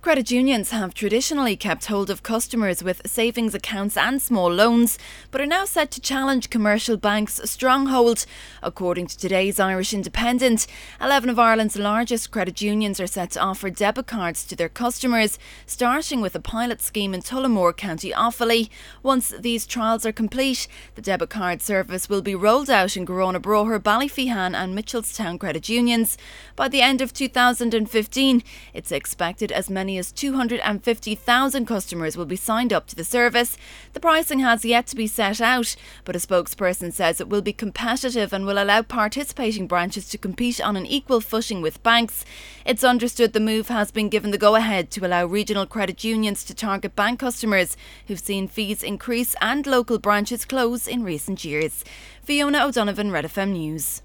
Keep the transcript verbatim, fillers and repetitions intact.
Credit unions have traditionally kept hold of customers with savings accounts and small loans, but are now set to challenge commercial banks' stronghold. According to today's Irish Independent, eleven of Ireland's largest credit unions are set to offer debit cards to their customers, starting with a pilot scheme in Tullamore, County Offaly. Once these trials are complete, the debit card service will be rolled out in Garona Broher, Ballyphehane and Mitchelstown credit unions. By the end of two thousand fifteen, it's expected as many as two hundred fifty thousand customers will be signed up to the service. The pricing has yet to be set out, but a spokesperson says it will be competitive and will allow participating branches to compete on an equal footing with banks. It's understood the move has been given the go-ahead to allow regional credit unions to target bank customers who've seen fees increase and local branches close in recent years. Fiona O'Donovan, Red F M News.